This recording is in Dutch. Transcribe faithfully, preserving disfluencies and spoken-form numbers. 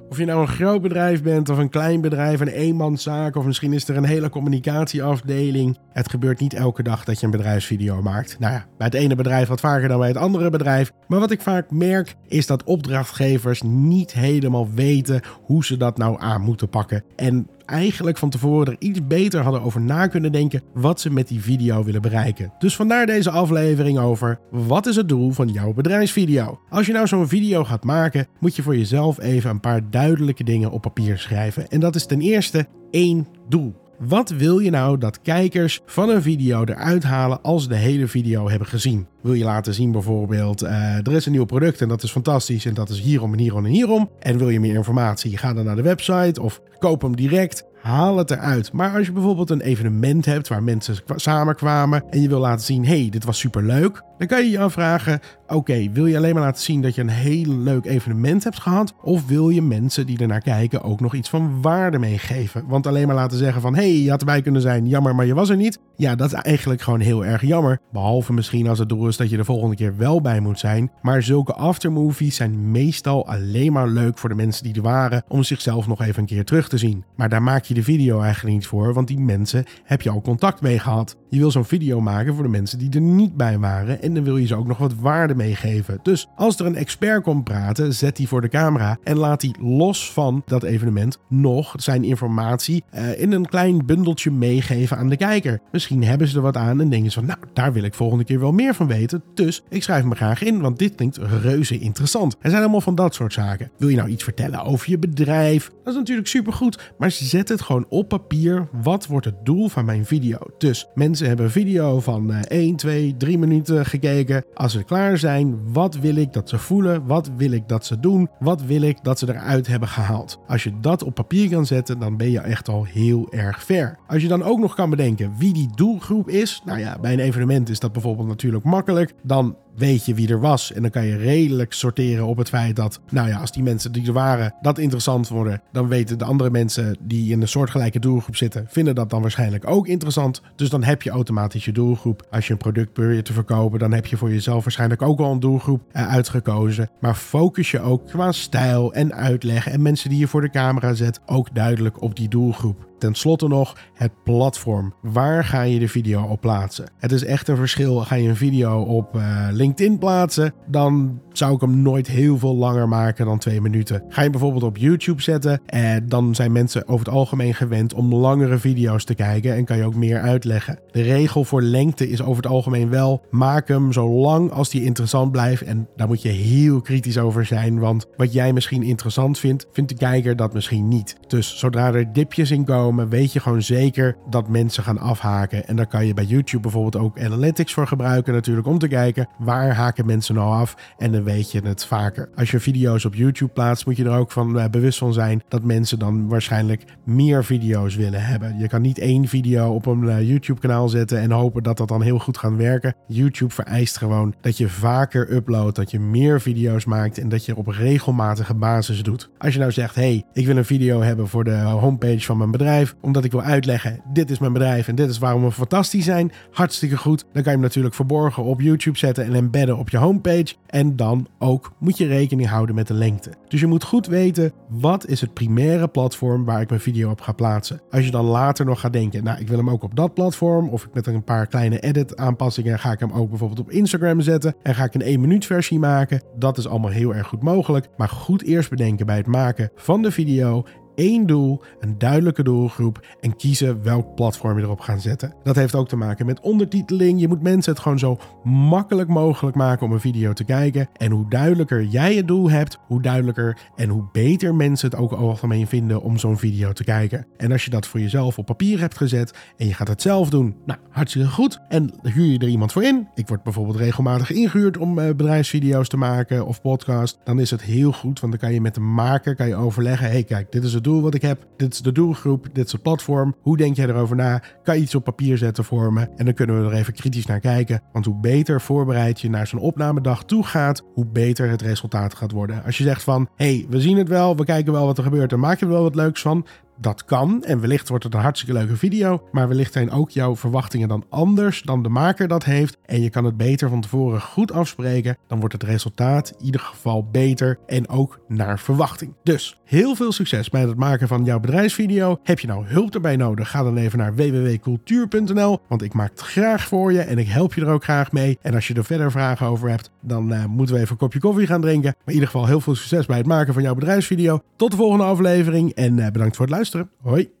Of je nou een groot bedrijf bent of een klein bedrijf, een eenmanszaak of misschien is er een hele communicatieafdeling. Het gebeurt niet elke dag dat je een bedrijfsvideo maakt. Nou ja, bij het ene bedrijf wat vaker dan bij het andere bedrijf. Maar wat ik vaak merk is dat opdrachtgevers niet helemaal weten hoe ze dat nou aan moeten pakken. En eigenlijk van tevoren er iets beter hadden over na kunnen denken wat ze met die video willen bereiken. Dus vandaar deze aflevering over wat is het doel van jouw bedrijfsvideo. Als je nou zo'n video gaat maken, moet je voor jezelf even een paar duidelijke dingen op papier schrijven. En dat is ten eerste één doel. Wat wil je nou dat kijkers van een video eruit halen als ze de hele video hebben gezien? Wil je laten zien bijvoorbeeld, uh, er is een nieuw product en dat is fantastisch en dat is hierom en hierom en hierom. En wil je meer informatie, ga dan naar de website of koop hem direct. Haal het eruit. Maar als je bijvoorbeeld een evenement hebt waar mensen samenkwamen en je wil laten zien, hey, dit was superleuk, dan kan je je afvragen, oké, okay, wil je alleen maar laten zien dat je een heel leuk evenement hebt gehad? Of wil je mensen die ernaar kijken ook nog iets van waarde meegeven? Want alleen maar laten zeggen van, hey, je had erbij kunnen zijn, jammer, maar je was er niet. Ja, dat is eigenlijk gewoon heel erg jammer. Behalve misschien als het doel is dat je de volgende keer wel bij moet zijn. Maar zulke aftermovies zijn meestal alleen maar leuk voor de mensen die er waren om zichzelf nog even een keer terug te zien. Maar daar maak je de video eigenlijk niet voor, want die mensen heb je al contact mee gehad. Je wil zo'n video maken voor de mensen die er niet bij waren en dan wil je ze ook nog wat waarde meegeven. Dus als er een expert komt praten, zet die voor de camera en laat die los van dat evenement nog zijn informatie uh, in een klein bundeltje meegeven aan de kijker. Misschien hebben ze er wat aan en denken ze van, nou, daar wil ik volgende keer wel meer van weten, dus ik schrijf me graag in, want dit klinkt reuze interessant. Er zijn allemaal van dat soort zaken. Wil je nou iets vertellen over je bedrijf? Dat is natuurlijk supergoed, maar zet het gewoon op papier. Wat wordt het doel van mijn video? Dus mensen hebben een video van uh, één, twee, drie minuten gekeken. Als ze klaar zijn, wat wil ik dat ze voelen? Wat wil ik dat ze doen? Wat wil ik dat ze eruit hebben gehaald? Als je dat op papier kan zetten, dan ben je echt al heel erg ver. Als je dan ook nog kan bedenken wie die doelgroep is. Nou ja, bij een evenement is dat bijvoorbeeld natuurlijk makkelijk. Dan weet je wie er was en dan kan je redelijk sorteren op het feit dat, nou ja, als die mensen die er waren dat interessant worden, dan weten de andere mensen die in een soortgelijke doelgroep zitten, vinden dat dan waarschijnlijk ook interessant. Dus dan heb je automatisch je doelgroep. Als je een product probeert te verkopen, dan heb je voor jezelf waarschijnlijk ook al een doelgroep uh, uitgekozen. Maar focus je ook qua stijl en uitleg en mensen die je voor de camera zet ook duidelijk op die doelgroep. Ten slotte nog het platform. Waar ga je de video op plaatsen? Het is echt een verschil. Ga je een video op uh, LinkedIn plaatsen, dan zou ik hem nooit heel veel langer maken dan twee minuten. Ga je bijvoorbeeld op YouTube zetten, eh, dan zijn mensen over het algemeen gewend om langere video's te kijken en kan je ook meer uitleggen. De regel voor lengte is over het algemeen wel, maak hem zo lang als die interessant blijft en daar moet je heel kritisch over zijn, want wat jij misschien interessant vindt, vindt de kijker dat misschien niet. Dus zodra er dipjes in komen, weet je gewoon zeker dat mensen gaan afhaken. En daar kan je bij YouTube bijvoorbeeld ook analytics voor gebruiken natuurlijk, om te kijken waar haken mensen nou af en dan weet je het vaker. Als je video's op YouTube plaatst, moet je er ook van uh, bewust van zijn dat mensen dan waarschijnlijk meer video's willen hebben. Je kan niet één video op een uh, YouTube kanaal zetten en hopen dat dat dan heel goed gaat werken. YouTube vereist gewoon dat je vaker uploadt, dat je meer video's maakt en dat je op regelmatige basis doet. Als je nou zegt, hey, ik wil een video hebben voor de homepage van mijn bedrijf, omdat ik wil uitleggen, dit is mijn bedrijf en dit is waarom we fantastisch zijn, hartstikke goed. Dan kan je hem natuurlijk verborgen op YouTube zetten en embedden op je homepage. En dan ook moet je rekening houden met de lengte. Dus je moet goed weten, wat is het primaire platform waar ik mijn video op ga plaatsen. Als je dan later nog gaat denken, nou, ik wil hem ook op dat platform, of met een paar kleine edit aanpassingen ga ik hem ook bijvoorbeeld op Instagram zetten en ga ik een één minuut versie maken. Dat is allemaal heel erg goed mogelijk. Maar goed eerst bedenken bij het maken van de video, één doel, een duidelijke doelgroep en kiezen welk platform je erop gaat zetten. Dat heeft ook te maken met ondertiteling. Je moet mensen het gewoon zo makkelijk mogelijk maken om een video te kijken. En hoe duidelijker jij het doel hebt, hoe duidelijker en hoe beter mensen het ook algemeen vinden om zo'n video te kijken. En als je dat voor jezelf op papier hebt gezet en je gaat het zelf doen, nou, hartstikke goed. En huur je er iemand voor in. Ik word bijvoorbeeld regelmatig ingehuurd om uh, bedrijfsvideo's te maken of podcast. Dan is het heel goed, want dan kan je met de maker kan je overleggen, hey, kijk, dit is het doel wat ik heb, dit is de doelgroep, dit is het platform. Hoe denk jij erover na? Kan je iets op papier zetten voor me? En dan kunnen we er even kritisch naar kijken. Want hoe beter voorbereid je naar zo'n opnamedag toe gaat, hoe beter het resultaat gaat worden. Als je zegt van, hey, we zien het wel, we kijken wel wat er gebeurt en maak je er wel wat leuks van, dat kan en wellicht wordt het een hartstikke leuke video, maar wellicht zijn ook jouw verwachtingen dan anders dan de maker dat heeft en je kan het beter van tevoren goed afspreken, dan wordt het resultaat in ieder geval beter en ook naar verwachting. Dus heel veel succes bij het maken van jouw bedrijfsvideo. Heb je nou hulp erbij nodig? Ga dan even naar w w w punt cultuur punt n l, want ik maak het graag voor je en ik help je er ook graag mee. En als je er verder vragen over hebt, dan uh, moeten we even een kopje koffie gaan drinken. Maar in ieder geval heel veel succes bij het maken van jouw bedrijfsvideo. Tot de volgende aflevering en uh, bedankt voor het luisteren. Hoi!